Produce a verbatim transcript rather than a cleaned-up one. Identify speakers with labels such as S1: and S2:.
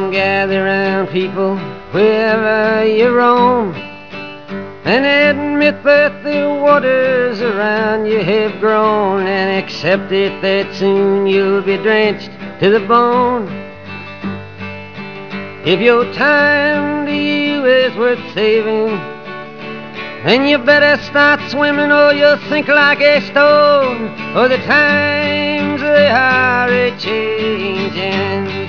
S1: and gather round people wherever you roam, and admit that the waters around you have grown, and accept it that soon you'll be drenched to the bone. If your time to you is worth saving, then you better start swimming or you'll sink like a stone, or the times they are a-changing.